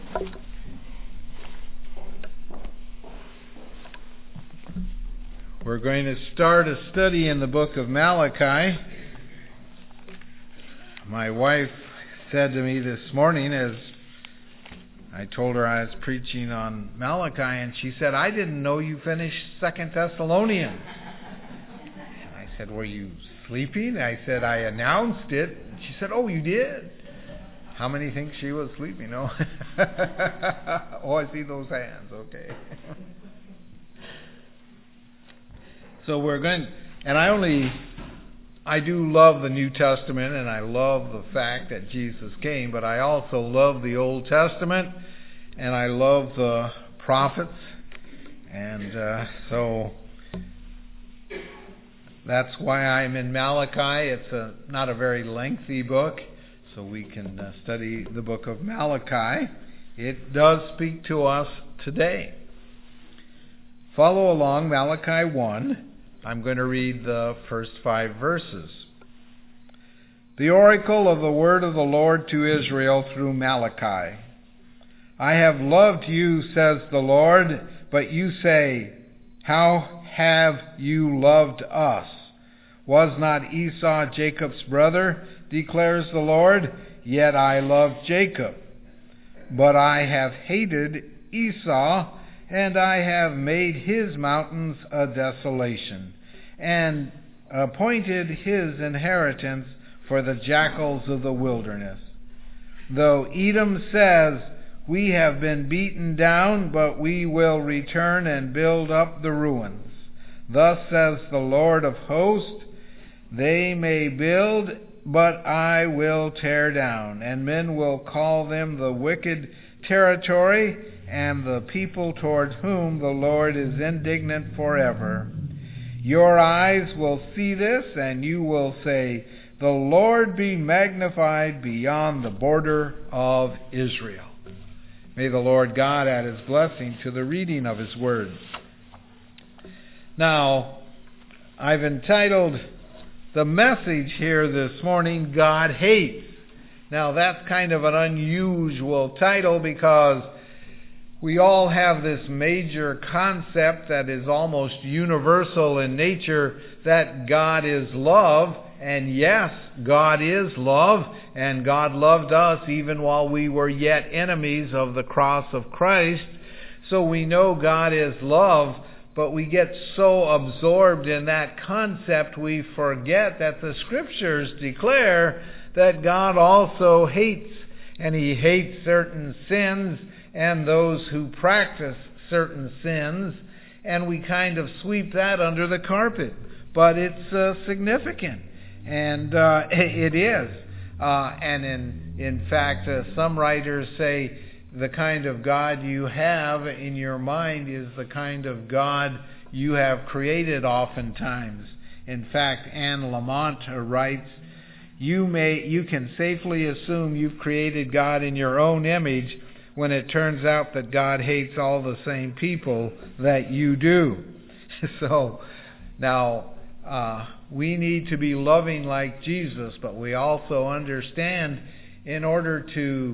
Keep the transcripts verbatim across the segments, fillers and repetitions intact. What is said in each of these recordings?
We're going to start a study in the book of Malachi. My wife said to me this morning as I told her I was preaching on Malachi, and she said, "I didn't know you finished Second Thessalonians." And I said, "Were you sleeping?" I said, "I announced it." And she said, "Oh, you did?" How many think she was sleeping? Oh, oh, I see those hands. Okay. So we're going, and I only, I do love the New Testament, and I love the fact that Jesus came, but I also love the Old Testament, and I love the prophets, and uh, so that's why I'm in Malachi. It's a, not a very lengthy book, so we can uh, study the book of Malachi. It does speak to us today. Follow along, Malachi one. I'm going to read the first five verses. The oracle of the word of the Lord to Israel through Malachi. I have loved you, says the Lord, but you say, how have you loved us? Was not Esau Jacob's brother, declares the Lord? Yet I loved Jacob. But I have hated Esau, and I have made his mountains a desolation, and appointed his inheritance for the jackals of the wilderness. Though Edom says, we have been beaten down, but we will return and build up the ruins. Thus says the Lord of hosts, they may build, but I will tear down, and men will call them the wicked territory, and the people toward whom the Lord is indignant forever. Your eyes will see this, and you will say, the Lord be magnified beyond the border of Israel. May the Lord God add his blessing to the reading of his word. Now, I've entitled the message here this morning, God Hates. Now, that's kind of an unusual title because we all have this major concept that is almost universal in nature, that God is love. And yes, God is love, and God loved us even while we were yet enemies of the cross of Christ. So we know God is love, but we get so absorbed in that concept we forget that the Scriptures declare that God also hates, and He hates certain sins and those who practice certain sins, and we kind of sweep that under the carpet. But it's uh, significant, and uh, it is. Uh, and in, in fact, uh, some writers say the kind of God you have in your mind is the kind of God you have created oftentimes. In fact, Anne Lamont writes, you may, you can safely assume you've created God in your own image when it turns out that God hates all the same people that you do. So, now, uh, we need to be loving like Jesus, but we also understand in order to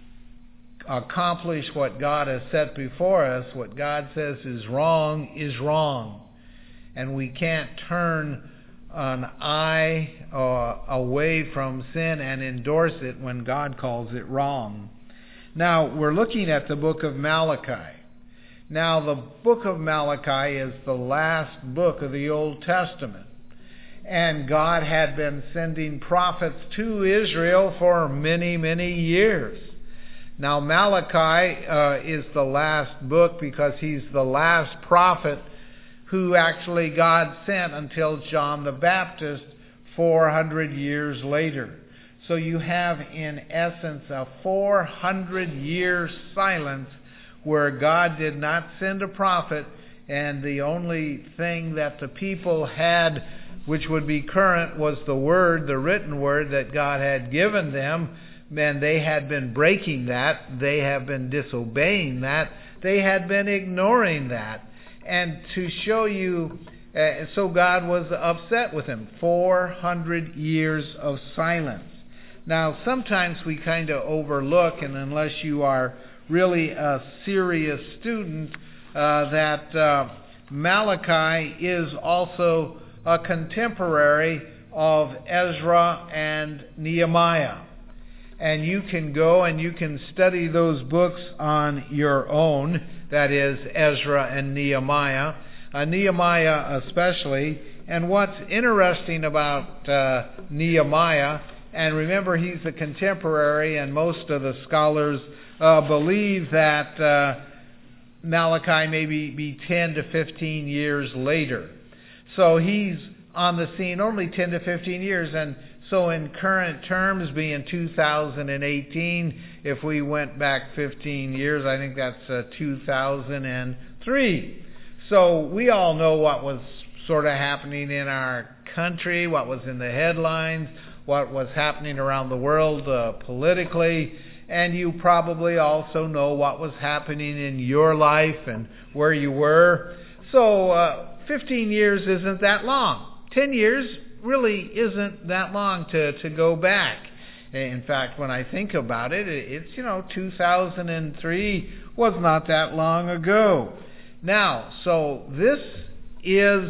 accomplish what God has set before us, what God says is wrong is wrong. And we can't turn an eye uh, away from sin and endorse it when God calls it wrong. Now, we're looking at the book of Malachi. Now, the book of Malachi is the last book of the Old Testament. And God had been sending prophets to Israel for many, many years. Now, Malachi uh, is the last book because he's the last prophet who actually God sent until John the Baptist four hundred years later. So you have, in essence, a four hundred year silence where God did not send a prophet, and the only thing that the people had, which would be current, was the word, the written word that God had given them, and they had been breaking that. They have been disobeying that. They had been ignoring that. And to show you, uh, so God was upset with them. four hundred years of silence. Now, sometimes we kind of overlook, and unless you are really a serious student, uh, that uh, Malachi is also a contemporary of Ezra and Nehemiah. And you can go and you can study those books on your own, that is, Ezra and Nehemiah, uh, Nehemiah especially. And what's interesting about uh, Nehemiah, and remember he's a contemporary, and most of the scholars uh, believe that uh, Malachi may be, be ten to fifteen years later. So he's on the scene only ten to fifteen years, and so in current terms, being two thousand eighteen, if we went back fifteen years, I think that's uh, two thousand three. So we all know what was sort of happening in our country, what was in the headlines, what was happening around the world uh, politically, and you probably also know what was happening in your life and where you were. So uh, fifteen years isn't that long. ten years really isn't that long to, to go back. In fact, when I think about it, it's, you know, two thousand three was not that long ago. Now, so this is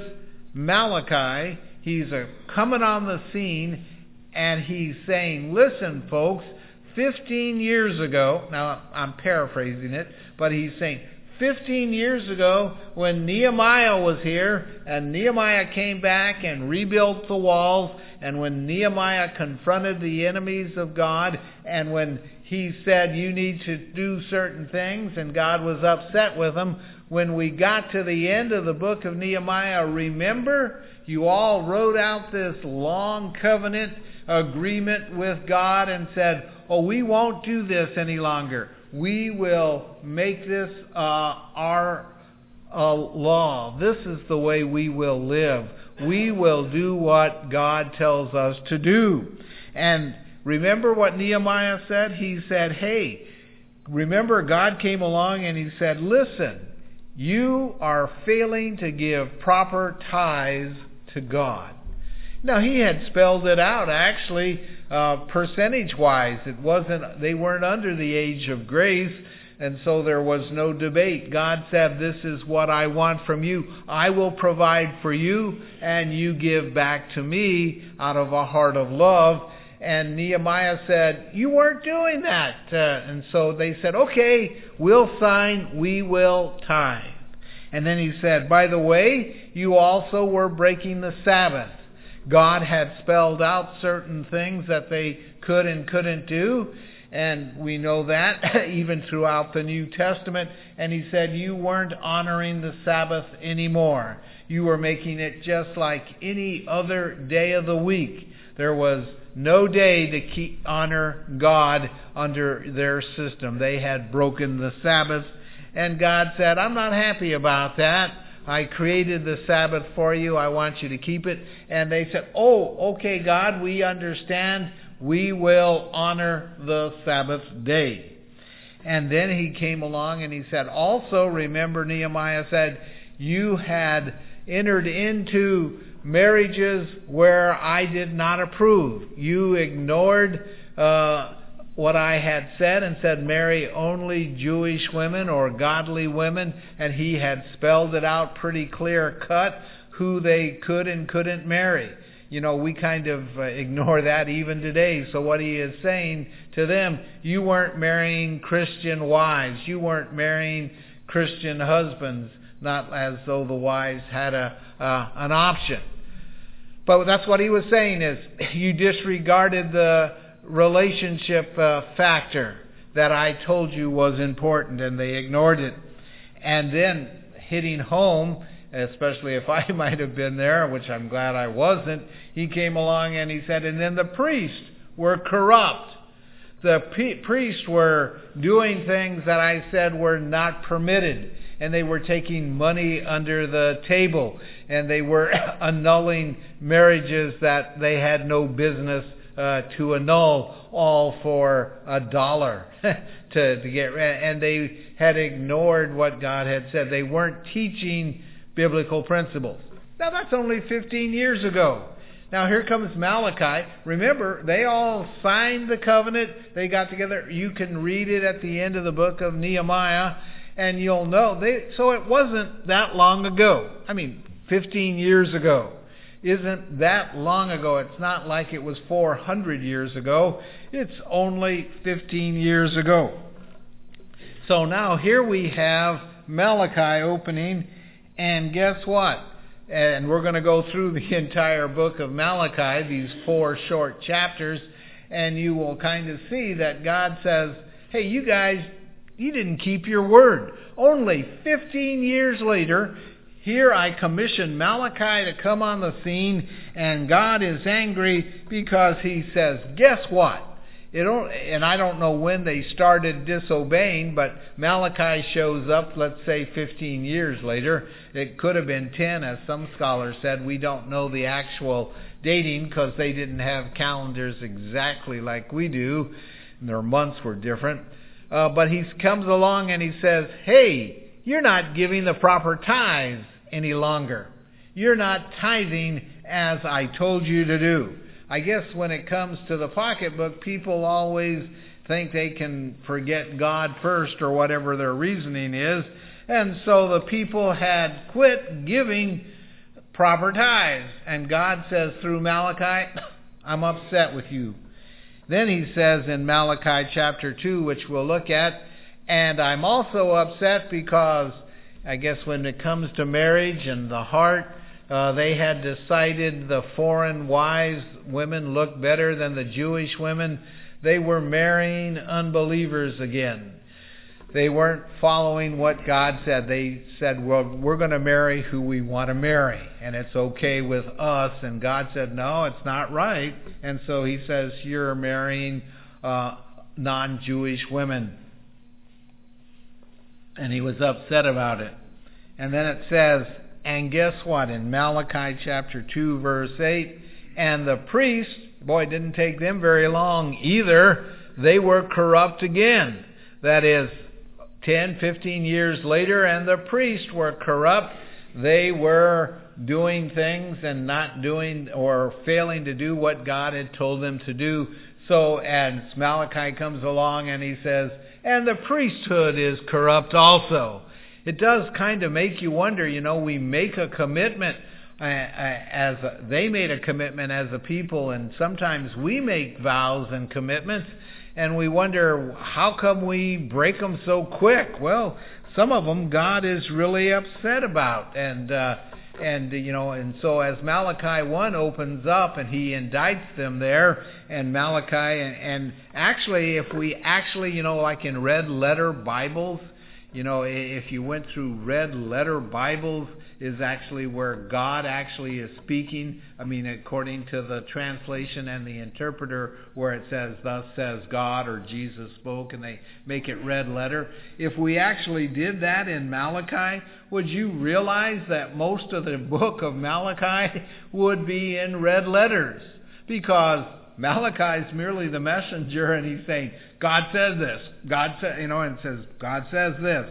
Malachi. He's a, coming on the scene, and he's saying, listen, folks, fifteen years ago, now I'm paraphrasing it, but he's saying, fifteen years ago, when Nehemiah was here, and Nehemiah came back and rebuilt the walls, and when Nehemiah confronted the enemies of God, and when he said, you need to do certain things, and God was upset with him, when we got to the end of the book of Nehemiah, remember, you all wrote out this long covenant agreement with God and said, oh, we won't do this any longer. We will make this uh, our uh, law. This is the way we will live. We will do what God tells us to do. And remember what Nehemiah said? He said, hey, remember God came along and he said, listen, you are failing to give proper tithes to God. Now, he had spelled it out, actually, uh, percentage-wise. It wasn't, they weren't under the age of grace, and so there was no debate. God said, this is what I want from you. I will provide for you, and you give back to me out of a heart of love. And Nehemiah said, you weren't doing that. Uh, and so they said, okay, we'll sign, we will tithe. And then he said, by the way, you also were breaking the Sabbath. God had spelled out certain things that they could and couldn't do, and we know that even throughout the New Testament. And he said, you weren't honoring the Sabbath anymore. You were making it just like any other day of the week. There was no day to keep, honor God under their system. They had broken the Sabbath, and God said, I'm not happy about that. I created the Sabbath for you. I want you to keep it. And they said, oh, okay, God, we understand. We will honor the Sabbath day. And then he came along and he said, also, remember, Nehemiah said, you had entered into marriages where I did not approve. You ignored uh, what I had said and said marry only Jewish women or godly women, and he had spelled it out pretty clear cut who they could and couldn't marry. You know, we kind of uh, ignore that even today. So what he is saying to them, you weren't marrying Christian wives. You weren't marrying Christian husbands, not as though the wives had a uh, an option. But that's what he was saying is, you disregarded the relationship uh, factor that I told you was important, and they ignored it. And then hitting home, especially if I might have been there, which I'm glad I wasn't, he came along and he said, and then the priests were corrupt. The p- priests were doing things that I said were not permitted, and they were taking money under the table, and they were annulling marriages that they had no business Uh, to annul, all for a dollar to, to get, and they had ignored what God had said. They weren't teaching biblical principles. Now that's only fifteen years ago. Now here comes Malachi. Remember, they all signed the covenant. They got together. You can read it at the end of the book of Nehemiah, and you'll know. They, so it wasn't that long ago. I mean, fifteen years ago. Isn't that long ago. It's not like it was four hundred years ago. It's only fifteen years ago. So now here we have Malachi opening, and guess what? And we're going to go through the entire book of Malachi, these four short chapters, and you will kind of see that God says, hey, you guys, you didn't keep your word. Only fifteen years later, here I commission Malachi to come on the scene, and God is angry because he says, guess what? It don't, and I don't know when they started disobeying, but Malachi shows up, let's say fifteen years later. It could have been ten, as some scholars said. We don't know the actual dating because they didn't have calendars exactly like we do. And their months were different. Uh, but he comes along and he says, hey, you're not giving the proper tithes any longer. You're not tithing as I told you to do. I guess when it comes to the pocketbook, people always think they can forget God first or whatever their reasoning is. And so the people had quit giving proper tithes. And God says through Malachi, I'm upset with you. Then he says in Malachi chapter two, which we'll look at, and I'm also upset because I guess when it comes to marriage and the heart, Uh, they had decided the foreign wives, women looked better than the Jewish women. They were marrying unbelievers again. They weren't following what God said. They said, well, we're going to marry who we want to marry, and it's okay with us. And God said, no, it's not right. And so he says, you're marrying uh, non-Jewish women. And he was upset about it. And then it says, and guess what? In Malachi chapter two, verse eight, and the priests, boy, it didn't take them very long either. They were corrupt again. That is, ten, fifteen years later, and the priests were corrupt. They were doing things and not doing or failing to do what God had told them to do. So as Malachi comes along and he says, and the priesthood is corrupt also. It does kind of make you wonder, you know, we make a commitment uh, as a, they made a commitment as a people, and sometimes we make vows and commitments, and we wonder, how come we break them so quick? Well, some of them God is really upset about, and uh, and you know, and so as Malachi one opens up and he indicts them there, and Malachi, and, and actually, if we actually, you know, like in red letter Bibles. You know, if you went through red letter Bibles, is actually where God actually is speaking. I mean, according to the translation and the interpreter, where it says, thus says God, or Jesus spoke, and they make it red letter. If we actually did that in Malachi, would you realize that most of the book of Malachi would be in red letters? Because Malachi is merely the messenger, and he's saying, God says this. God says, you know, and says, God says this.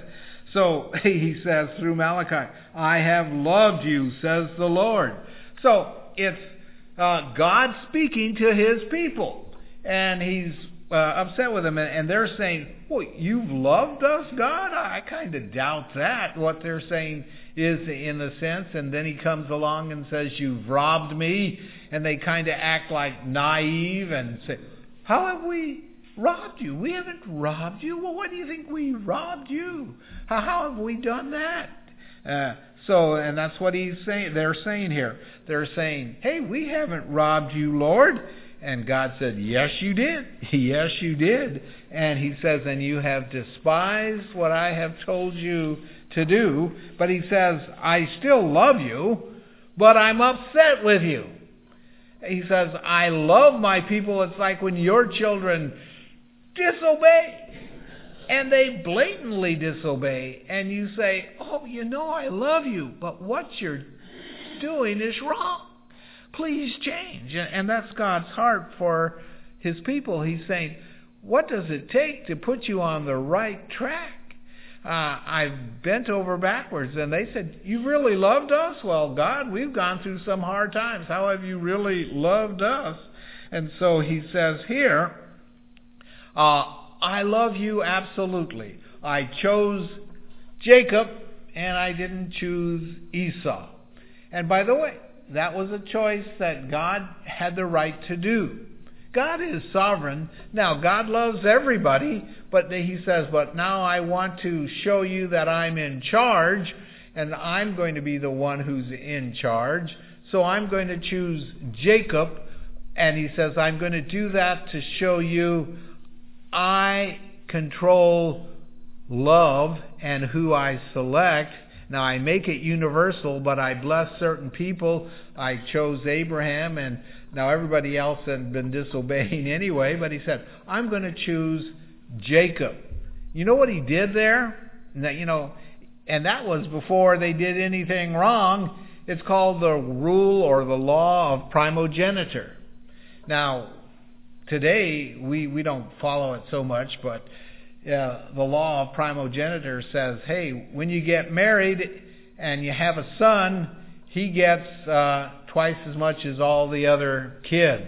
So he says through Malachi, I have loved you, says the Lord. So it's uh, God speaking to his people, and he's uh, upset with them, and, and they're saying, well, you've loved us, God? I kind of doubt that. What they're saying is in the sense, and then he comes along and says, you've robbed me, and they kind of act like naive and say, how have we robbed you? We haven't robbed you. Well, what do you think we robbed you? How, how have we done that? Uh, so, and that's what he's saying. They're saying here. They're saying, hey, we haven't robbed you, Lord. And God said, yes, you did. Yes, you did. And he says, and you have despised what I have told you to do. But he says, I still love you, but I'm upset with you. He says, I love my people. It's like when your children disobey, and they blatantly disobey, and you say, oh, you know, I love you, but what you're doing is wrong. Please change. And that's God's heart for his people. He's saying, what does it take to put you on the right track? uh, I bent over backwards. And they said, you really loved us? Well, God, we've gone through some hard times. How have you really loved us? And so he says here, uh, I love you absolutely. I chose Jacob and I didn't choose Esau. And by the way, that was a choice that God had the right to do. God is sovereign. Now, God loves everybody, but he says, but now I want to show you that I'm in charge, and I'm going to be the one who's in charge. So I'm going to choose Jacob, and he says, I'm going to do that to show you I control love and who I select. Now, I make it universal, but I bless certain people. I chose Abraham, and now everybody else had been disobeying anyway, but he said, I'm going to choose Jacob. You know what he did there? That, you know, and that was before they did anything wrong. It's called the rule or the law of primogeniture. Now, today, we, we don't follow it so much, but uh, the law of primogeniture says, hey, when you get married and you have a son, he gets uh, twice as much as all the other kids.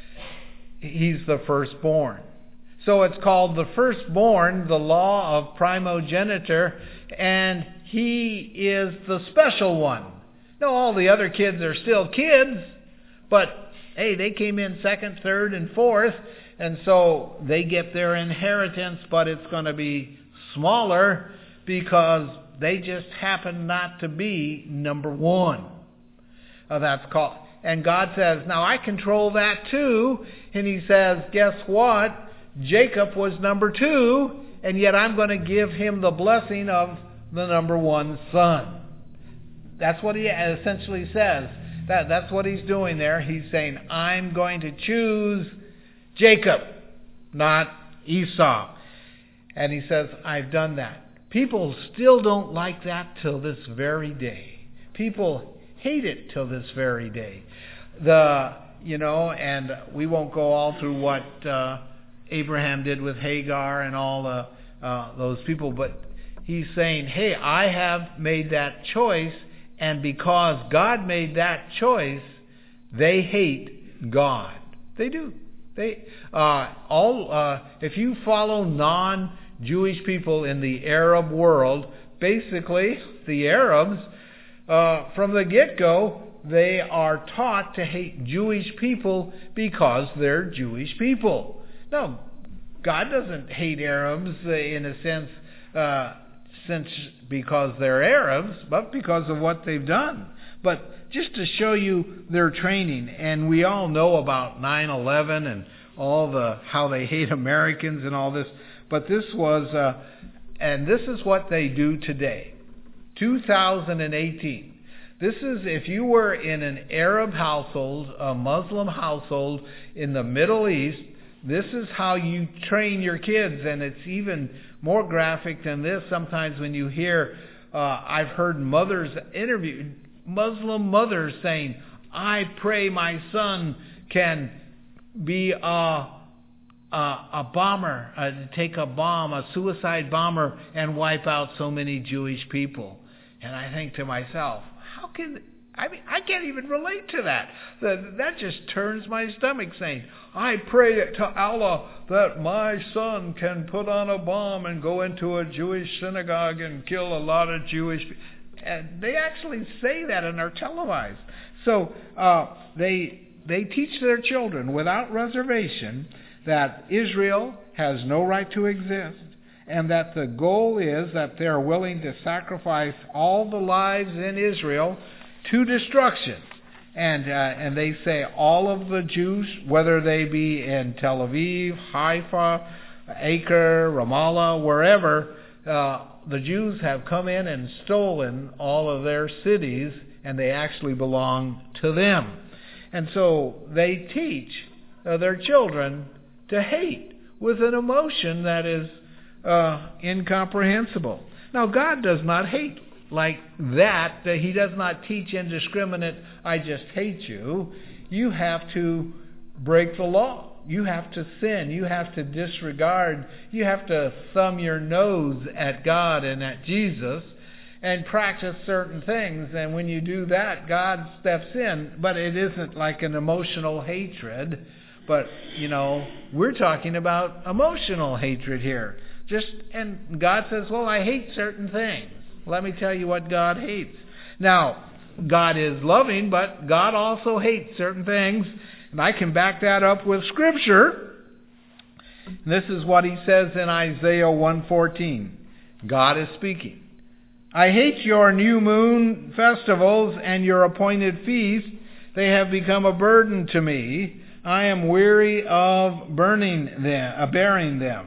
He's the firstborn. So it's called the firstborn, the law of primogeniture, and he is the special one. No, all the other kids are still kids, but hey, they came in second, third, and fourth, and so they get their inheritance, but it's going to be smaller because they just happen not to be number one. Uh, that's called, and God says, now I control that too. And he says, guess what? Jacob was number two, and yet I'm going to give him the blessing of the number one son. That's what he essentially says. That, that's what he's doing there. He's saying, I'm going to choose Jacob, not Esau. And he says, I've done that. People still don't like that till this very day. People hate it till this very day. The, you know, and we won't go all through what uh, Abraham did with Hagar and all the, uh, those people, but he's saying, hey, I have made that choice, and because God made that choice, they hate God. They do. They uh, all. Uh, if you follow non-Jewish people in the Arab world, basically the Arabs, Uh, from the get-go, they are taught to hate Jewish people because they're Jewish people. Now, God doesn't hate Arabs uh, in a sense, uh, since because they're Arabs, but because of what they've done. But just to show you their training, and we all know about nine eleven and all the how they hate Americans and all this, but this was, uh, and this is what they do today. two thousand eighteen. This is if you were in an Arab household, a Muslim household in the Middle East, this is how you train your kids. And it's even more graphic than this. Sometimes when you hear, uh, I've heard mothers interview, Muslim mothers saying, I pray my son can be a Uh, a bomber, uh, take a bomb, a suicide bomber, and wipe out so many Jewish people. And I think to myself, how can, I mean, I can't even relate to that. That, that just turns my stomach saying, I pray to Allah that my son can put on a bomb and go into a Jewish synagogue and kill a lot of Jewish people. And they actually say that and are televised. So uh, they they teach their children without reservation that Israel has no right to exist, and that the goal is that they are willing to sacrifice all the lives in Israel to destruction. And uh, and they say all of the Jews, whether they be in Tel Aviv, Haifa, Acre, Ramallah, wherever, uh, the Jews have come in and stolen all of their cities, and they actually belong to them. And so they teach uh, their children to hate with an emotion that is uh, incomprehensible. Now, God does not hate like that. He does not teach indiscriminate, I just hate you. You have to break the law. you have to sin. You have to disregard. You have to thumb your nose at God and at Jesus and practice certain things. And when you do that, God steps in. But it isn't like an emotional hatred. But, you know, we're talking about emotional hatred here. Just, and God says, well, I hate certain things. Let me tell you what God hates. Now, God is loving, but God also hates certain things. And I can back that up with Scripture. And this is what he says in Isaiah one fourteen. God is speaking. I hate your new moon festivals and your appointed feasts. They have become a burden to me. I am weary of burning them, uh, bearing them.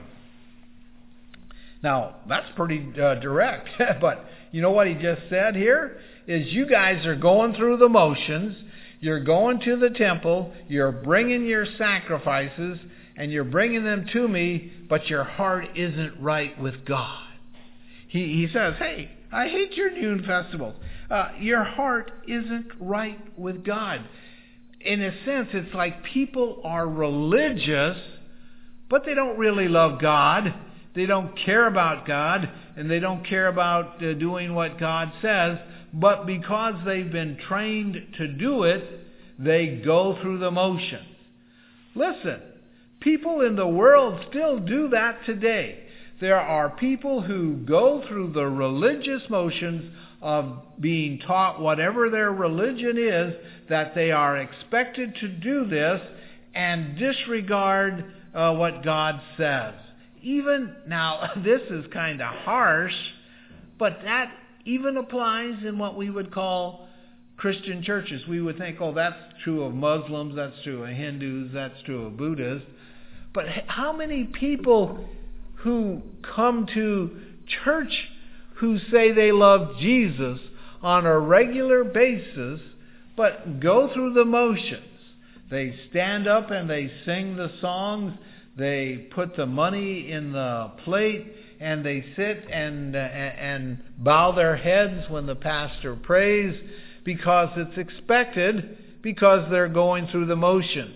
Now, that's pretty uh, direct. But you know what he just said here? Is you guys are going through the motions. You're going to the temple. You're bringing your sacrifices. And you're bringing them to me. But your heart isn't right with God. He, he says, hey, I hate your new festivals. Uh, your heart isn't right with God. In a sense, it's like people are religious, but they don't really love God. They don't care about God, and they don't care about uh, doing what God says. But because they've been trained to do it, they go through the motions. Listen, people in the world still do that today. There are people who go through the religious motions of being taught whatever their religion is, that they are expected to do this and disregard uh, what God says. Even, now, this is kind of harsh, but that even applies in what we would call Christian churches. We would think, oh, that's true of Muslims, that's true of Hindus, that's true of Buddhists. But how many people who come to church who say they love Jesus on a regular basis, but go through the motions? They stand up and they sing the songs, they put the money in the plate, and they sit and uh, and bow their heads when the pastor prays because it's expected, because they're going through the motions.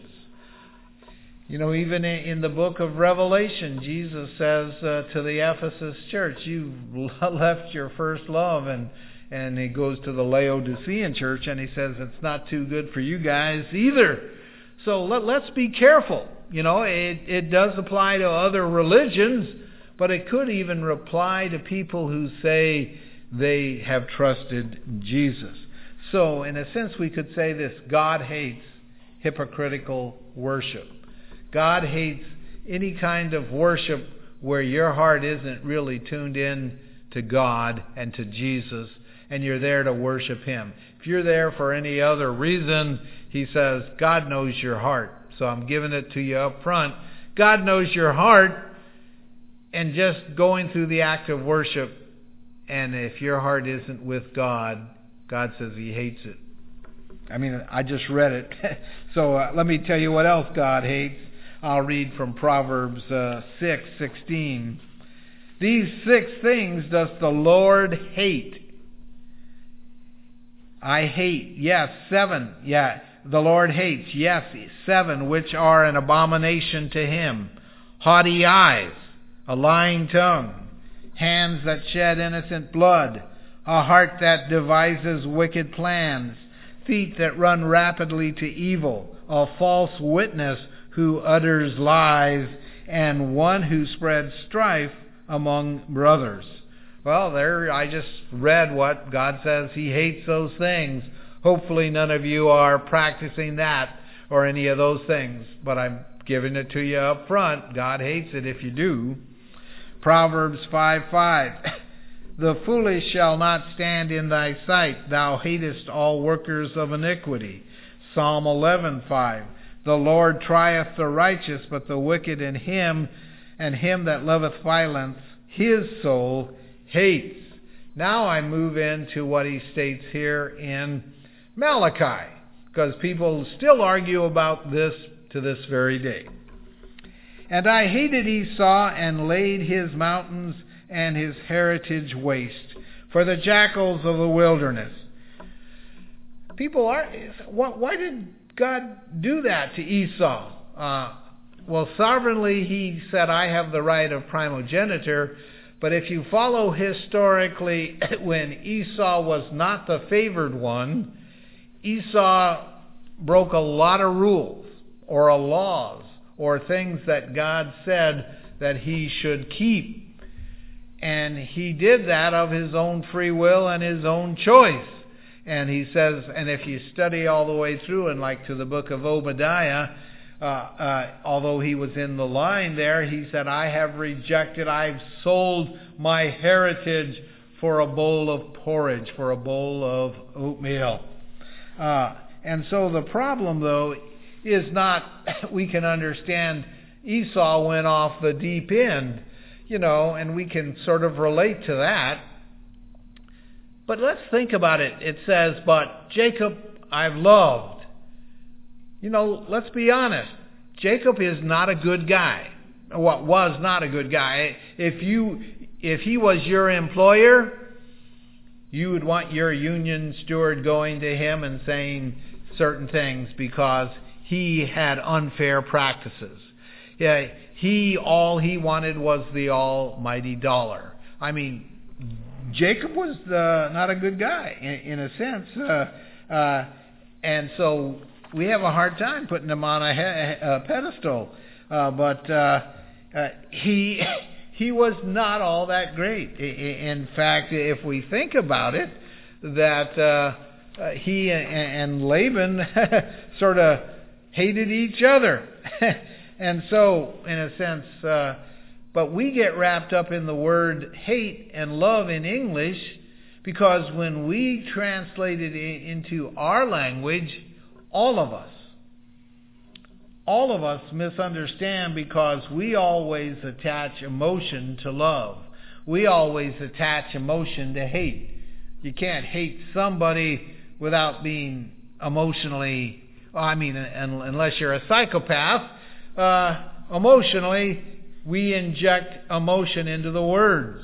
You know, even in the book of Revelation, Jesus says uh, to the Ephesus church, you've left your first love. And, and he goes to the Laodicean church and he says, it's not too good for you guys either. So let, let's be careful. You know, it, it does apply to other religions, but it could even apply to people who say they have trusted Jesus. So in a sense, we could say this: God hates hypocritical worship. God hates any kind of worship where your heart isn't really tuned in to God and to Jesus, and you're there to worship Him. If you're there for any other reason, He says, God knows your heart. So I'm giving it to you up front. God knows your heart, and just going through the act of worship, and if your heart isn't with God, God says He hates it. I mean, I just read it. so uh, let me tell you what else God hates. I'll read from Proverbs uh, six sixteen. These six things does the Lord hate. I hate, yes, seven, yeah, the Lord hates, yes, seven, which are an abomination to Him. Haughty eyes, a lying tongue, hands that shed innocent blood, a heart that devises wicked plans, feet that run rapidly to evil, a false witness who utters lies, and one who spreads strife among brothers. Well, there I just read what God says He hates those things. Hopefully none of you are practicing that or any of those things, but I'm giving it to you up front. God hates it if you do. Proverbs five five. The foolish shall not stand in thy sight. Thou hatest all workers of iniquity. Psalm eleven five. The Lord trieth the righteous, but the wicked in him, and him that loveth violence, his soul hates. Now I move into what he states here in Malachi, because people still argue about this to this very day. And I hated Esau, and laid his mountains and his heritage waste, for the jackals of the wilderness. People are, why did God do that to Esau? Uh, well, sovereignly he said, I have the right of primogeniture. But if you follow historically, when Esau was not the favored one, Esau broke a lot of rules or laws or things that God said that he should keep. And he did that of his own free will and his own choice. And he says, and if you study all the way through, and like to the book of Obadiah, uh, uh, although he was in the line there, he said, I have rejected, I've sold my heritage for a bowl of porridge, for a bowl of oatmeal. Uh, and so the problem, though, is not, we can understand Esau went off the deep end, you know, and we can sort of relate to that. But let's think about it. It says, but Jacob I've loved. You know, let's be honest. Jacob is not a good guy. What was not a good guy. If you, if he was your employer, you would want your union steward going to him and saying certain things because he had unfair practices. Yeah, he, all he wanted was the almighty dollar. I mean, Jacob was uh, not a good guy in, in a sense. Uh, uh, and so we have a hard time putting him on a, he- a pedestal. Uh, but uh, uh, he he was not all that great. In fact, if we think about it, that uh, uh, he and Laban sort of hated each other. And so, in a sense, uh, but we get wrapped up in the word hate and love in English because when we translate it into our language, all of us, all of us misunderstand because we always attach emotion to love. We always attach emotion to hate. You can't hate somebody without being emotionally, I mean, unless you're a psychopath. Uh, emotionally, we inject emotion into the words.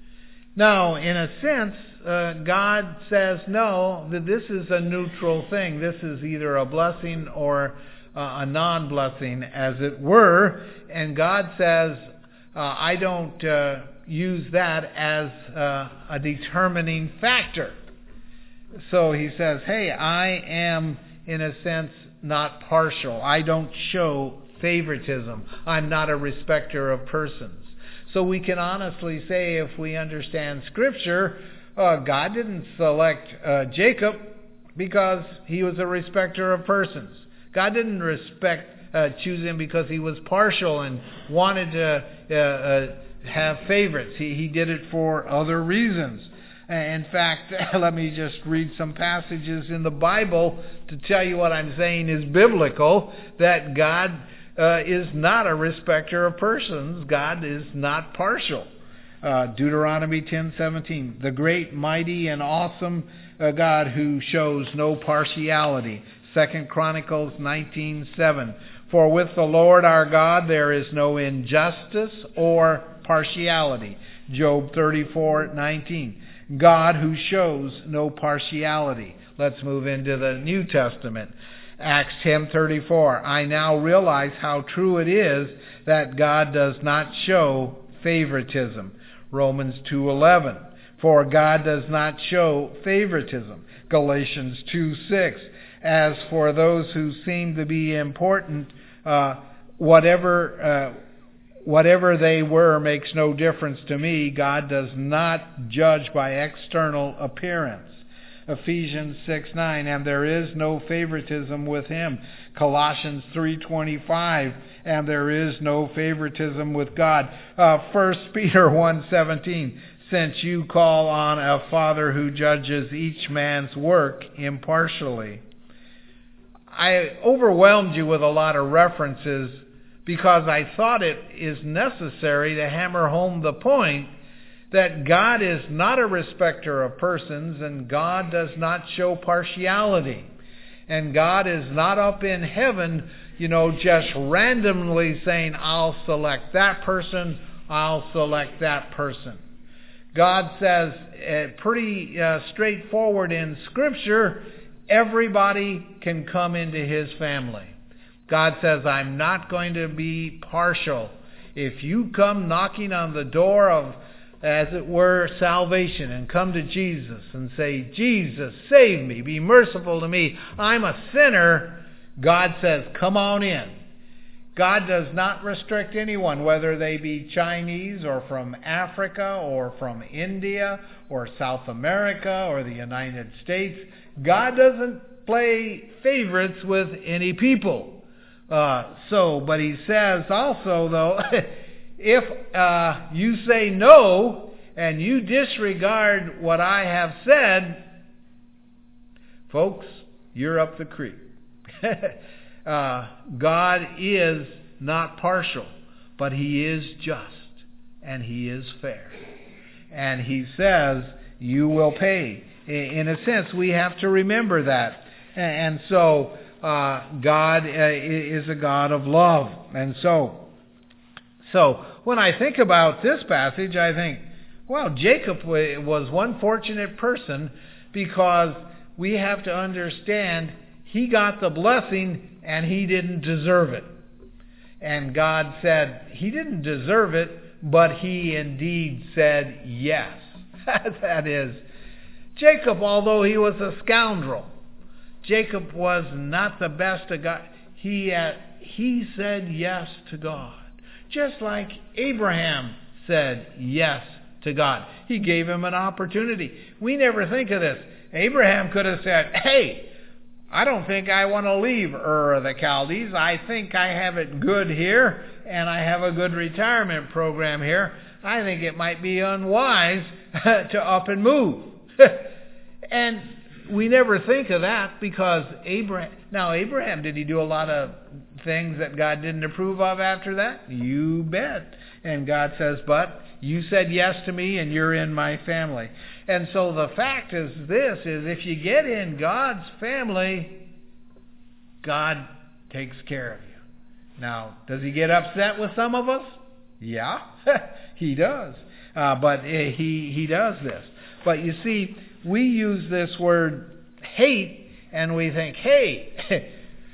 Now, in a sense, uh, God says, no, that this is a neutral thing. This is either a blessing or uh, a non-blessing, as it were. And God says, uh, I don't uh, use that as uh, a determining factor. So he says, hey, I am, in a sense, not partial. I don't show favoritism. I'm not a respecter of persons. So we can honestly say, if we understand Scripture, uh, God didn't select uh, Jacob because he was a respecter of persons. God didn't respect, uh, choose him because he was partial and wanted to uh, uh, have favorites. He, he did it for other reasons. In fact, let me just read some passages in the Bible to tell you what I'm saying is biblical, that God Uh, is not a respecter of persons. God is not partial. Uh, Deuteronomy ten seventeen, the great, mighty, and awesome uh, God who shows no partiality. Second Chronicles nineteen seven, for with the Lord our God there is no injustice or partiality. Job thirty-four nineteen, God who shows no partiality. Let's move into the New Testament. Acts ten thirty-four, I now realize how true it is that God does not show favoritism. Romans two eleven, for God does not show favoritism. Galatians two six, as for those who seem to be important, uh, whatever uh, whatever they were makes no difference to me. God does not judge by external appearance. Ephesians six nine, and there is no favoritism with him. Colossians three twenty-five, and there is no favoritism with God. Uh, First Peter one seventeen, since you call on a Father who judges each man's work impartially. I overwhelmed you with a lot of references because I thought it is necessary to hammer home the point that God is not a respecter of persons, and God does not show partiality. And God is not up in heaven, you know, just randomly saying, I'll select that person, I'll select that person. God says, uh, pretty uh, straightforward in Scripture, everybody can come into his family. God says, I'm not going to be partial. If you come knocking on the door of, as it were, salvation, and come to Jesus and say, Jesus, save me, be merciful to me, I'm a sinner, God says, come on in. God does not restrict anyone, whether they be Chinese or from Africa or from India or South America or the United States. God doesn't play favorites with any people. Uh, so, but he says also, though, if uh, you say no and you disregard what I have said, folks, you're up the creek. uh, God is not partial, but He is just and He is fair. And He says, you will pay. In a sense, we have to remember that. And so, Uh, God uh, is a God of love. And so, so when I think about this passage, I think, well, Jacob was one fortunate person, because we have to understand he got the blessing and he didn't deserve it. And God said he didn't deserve it, but he indeed said yes. That is, Jacob, although he was a scoundrel, Jacob was not the best of God. He, uh, he said yes to God. Just like Abraham said yes to God. He gave him an opportunity. We never think of this. Abraham could have said, hey, I don't think I want to leave Ur of the Chaldees. I think I have it good here, and I have a good retirement program here. I think it might be unwise to up and move. And we never think of that, because Abraham... Now, Abraham, did he do a lot of things that God didn't approve of after that? You bet. And God says, but you said yes to me and you're in my family. And so the fact is this, is if you get in God's family, God takes care of you. Now, does He get upset with some of us? Yeah, He does. Uh, but he, he does this. But you see, we use this word hate, and we think, hey,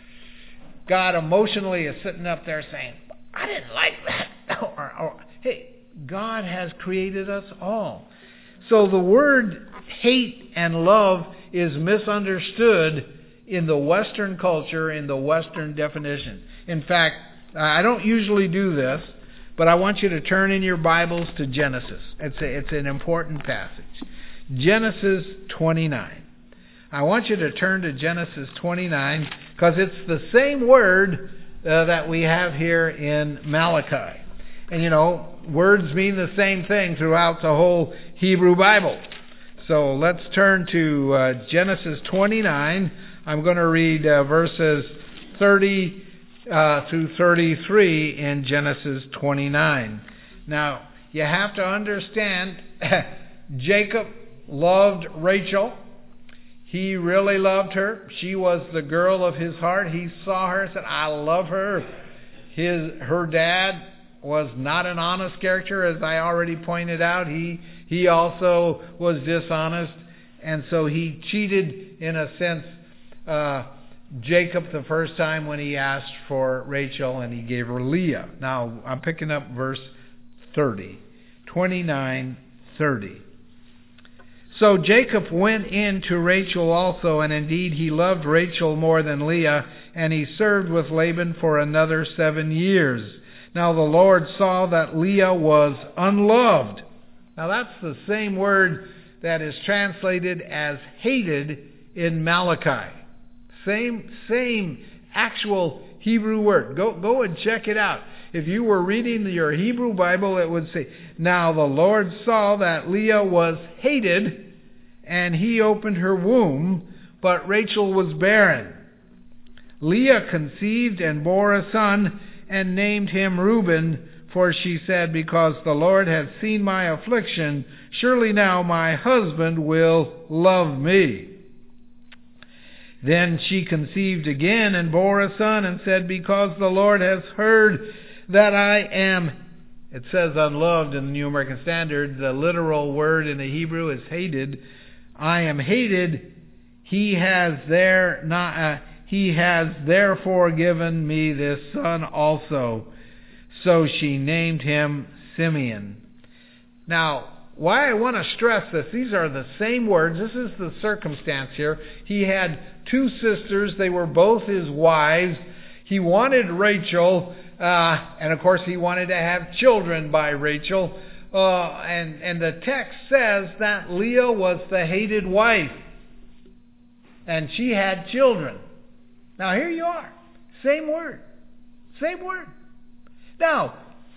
God emotionally is sitting up there saying, I didn't like that. or, or, hey, God has created us all. So the word hate and love is misunderstood in the Western culture, in the Western definition. In fact, I don't usually do this, but I want you to turn in your Bibles to Genesis. It's a, it's an important passage. Genesis twenty-nine. I want you to turn to Genesis twenty-nine, because it's the same word uh, that we have here in Malachi. And you know, words mean the same thing throughout the whole Hebrew Bible. So let's turn to uh, Genesis twenty-nine. I'm going to read uh, verses thirty uh, through thirty-three in Genesis twenty-nine. Now, you have to understand, Jacob loved Rachel. He really loved her. She was the girl of his heart. He saw her and said, I love her. His, her dad was not an honest character, as I already pointed out. He, he also was dishonest. And so he cheated, in a sense, uh, Jacob the first time when he asked for Rachel, and he gave her Leah. Now, I'm picking up verse thirty. twenty-nine thirty. So Jacob went in to Rachel also, and indeed he loved Rachel more than Leah, and he served with Laban for another seven years. Now the Lord saw that Leah was unloved. Now that's the same word that is translated as hated in Malachi. Same, same actual Hebrew word. Go, go and check it out. If you were reading your Hebrew Bible, it would say, now the Lord saw that Leah was hated, and he opened her womb, but Rachel was barren. Leah conceived and bore a son, and named him Reuben, for she said, because the Lord hath seen my affliction, surely now my husband will love me. Then she conceived again and bore a son, and said, because the Lord has heard that I am, it says unloved in the New American Standard. The literal word in the Hebrew is hated. I am hated. He has there not, uh, he has therefore given me this son also. So she named him Simeon. Now, why I want to stress this, these are the same words. This is the circumstance here. He had two sisters. They were both his wives. He wanted Rachel, uh, and of course he wanted to have children by Rachel. Uh, and, and the text says that Leah was the hated wife. And she had children. Now here you are. Same word. Same word. Now,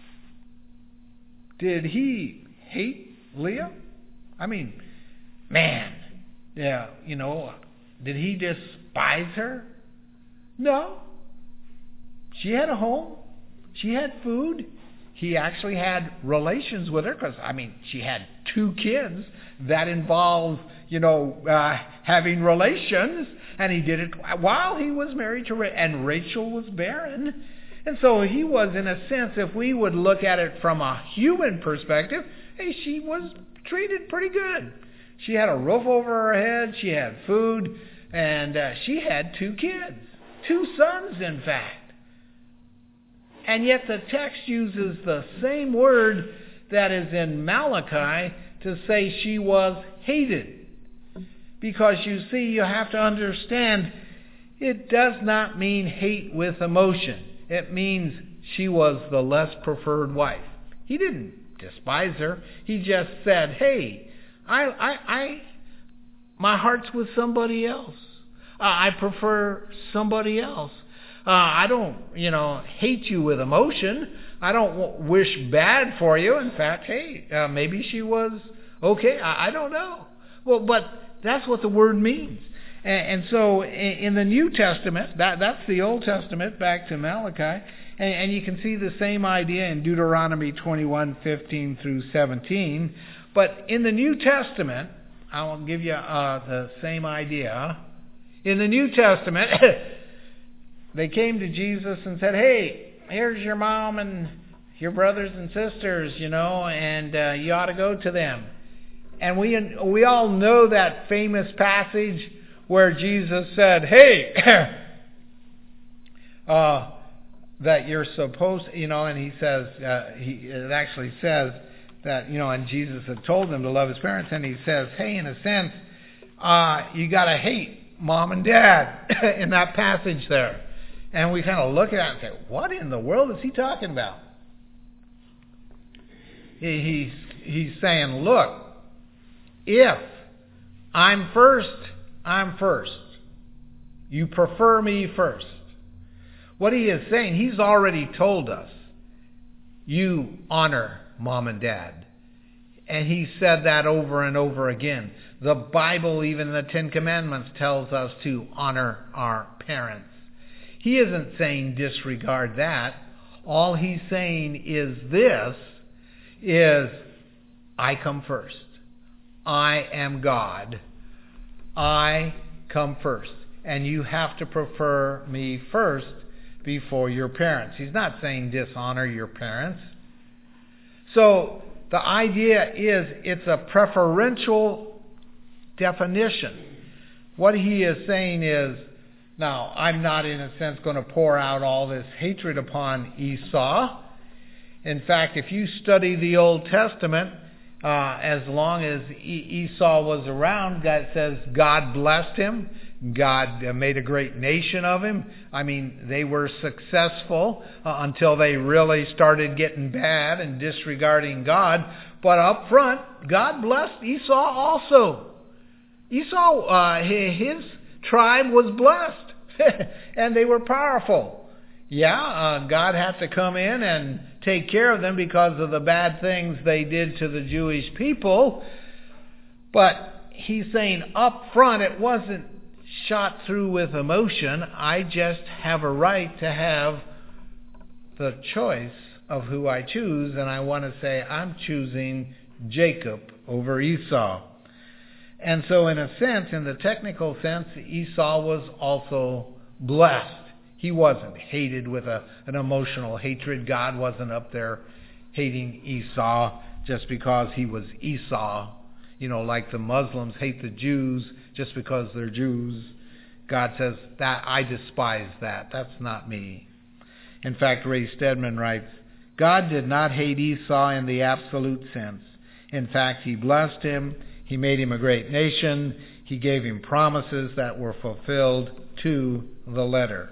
did he hate Leah? I mean, man, yeah, you know, did he despise her? No. She had a home. She had food. He actually had relations with her because, I mean, she had two kids. That involves, you know, uh, having relations. And he did it while he was married to Rachel. And Rachel was barren. And so he was, in a sense, if we would look at it from a human perspective, hey, she was treated pretty good. She had a roof over her head. She had food. And uh, she had two kids. Two sons, in fact. And yet the text uses the same word that is in Malachi to say she was hated. Because you see, you have to understand, it does not mean hate with emotion. It means she was the less preferred wife. He didn't despise her. He just said, hey, I, I, I my heart's with somebody else. Uh, I prefer somebody else. Uh, I don't, you know, hate you with emotion. I don't w- wish bad for you. In fact, hey, uh, maybe she was okay. I, I don't know. Well, but that's what the word means. And, and so in, in the New Testament, that that's the Old Testament, back to Malachi, and, and you can see the same idea in Deuteronomy twenty-one, fifteen through seventeen. But in the New Testament, I'll give you uh, the same idea. In the New Testament, they came to Jesus and said, hey, here's your mom and your brothers and sisters, you know, and uh, you ought to go to them. And we we all know that famous passage where Jesus said, hey, uh, that you're supposed, you know, and he says, uh, he, it actually says that, you know, and Jesus had told them to love his parents, and he says, hey, in a sense, uh, you got to hate mom and dad in that passage there. And we kind of look at it and say, what in the world is he talking about? He, he's, he's saying, look, if I'm first, I'm first. You prefer me first. What he is saying, he's already told us, you honor mom and dad. And he said that over and over again. The Bible, even the Ten Commandments, tells us to honor our parents. He isn't saying disregard that. All he's saying is this, is I come first. I am God. I come first. And you have to prefer me first before your parents. He's not saying dishonor your parents. So the idea is it's a preferential definition. What he is saying is, now, I'm not in a sense going to pour out all this hatred upon Esau. In fact, if you study the Old Testament, uh, as long as e- Esau was around, God says God blessed him. God uh, made a great nation of him. I mean, they were successful uh, until they really started getting bad and disregarding God. But up front, God blessed Esau also. Esau, uh, his tribe was blessed, and they were powerful. Yeah, uh, God had to come in and take care of them because of the bad things they did to the Jewish people. But he's saying up front, it wasn't shot through with emotion. I just have a right to have the choice of who I choose, and I want to say I'm choosing Jacob over Esau. And so in a sense, in the technical sense, Esau was also blessed. He wasn't hated with a, an emotional hatred. God wasn't up there hating Esau just because he was Esau. You know, like the Muslims hate the Jews just because they're Jews. God says, that I despise that. That's not me. In fact, Ray Stedman writes, God did not hate Esau in the absolute sense. In fact, he blessed him. He made him a great nation. He gave him promises that were fulfilled to the letter.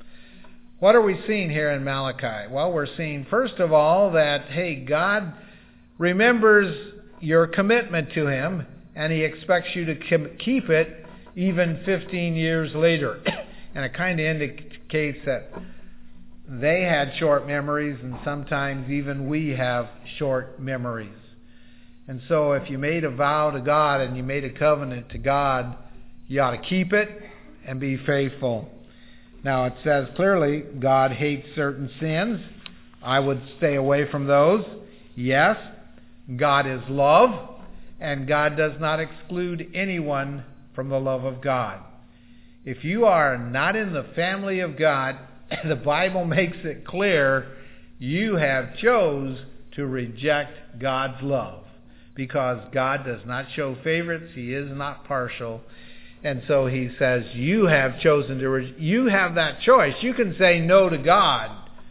What are we seeing here in Malachi? Well, we're seeing, first of all, that, hey, God remembers your commitment to him, and he expects you to keep it even fifteen years later. And it kind of indicates that they had short memories, and sometimes even we have short memories. And so if you made a vow to God and you made a covenant to God, you ought to keep it and be faithful. Now it says clearly God hates certain sins. I would stay away from those. Yes, God is love, and God does not exclude anyone from the love of God. If you are not in the family of God, the Bible makes it clear you have chose to reject God's love, because God does not show favorites. He is not partial. And so he says, you have chosen to, re- you have that choice. You can say no to God.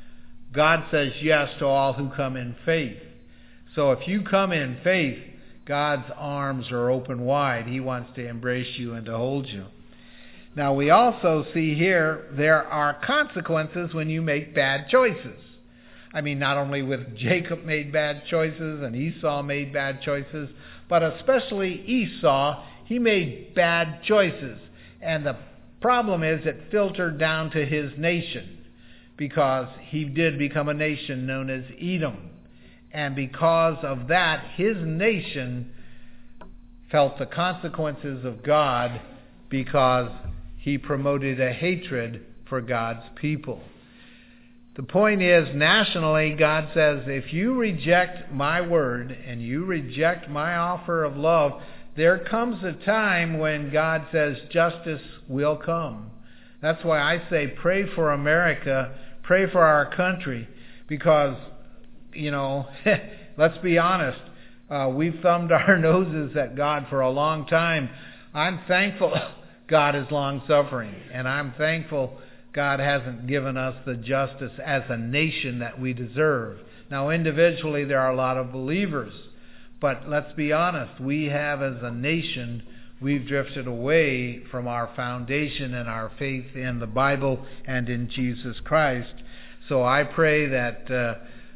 God says yes to all who come in faith. So if you come in faith, God's arms are open wide. He wants to embrace you and to hold you. Now we also see here, there are consequences when you make bad choices. I mean, not only with Jacob made bad choices and Esau made bad choices, but especially Esau, he made bad choices. And the problem is it filtered down to his nation, because he did become a nation known as Edom. And because of that, his nation felt the consequences of God, because he promoted a hatred for God's people. The point is, nationally, God says, if you reject my word and you reject my offer of love, there comes a time when God says justice will come. That's why I say pray for America, pray for our country, because, you know, let's be honest, uh, we've thumbed our noses at God for a long time. I'm thankful God is long-suffering, and I'm thankful God hasn't given us the justice as a nation that we deserve. Now, individually, there are a lot of believers, but let's be honest, we have as a nation, we've drifted away from our foundation and our faith in the Bible and in Jesus Christ. So I pray that uh,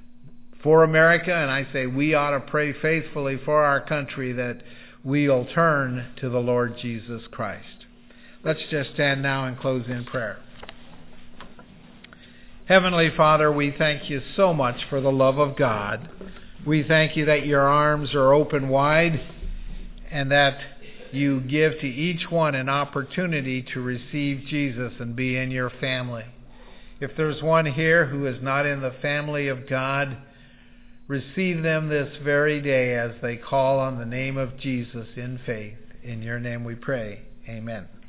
for America, and I say we ought to pray faithfully for our country, that we'll turn to the Lord Jesus Christ. Let's just stand now and close in prayer. Heavenly Father, we thank you so much for the love of God. We thank you that your arms are open wide, and that you give to each one an opportunity to receive Jesus and be in your family. If there's one here who is not in the family of God, receive them this very day as they call on the name of Jesus in faith. In your name we pray. Amen.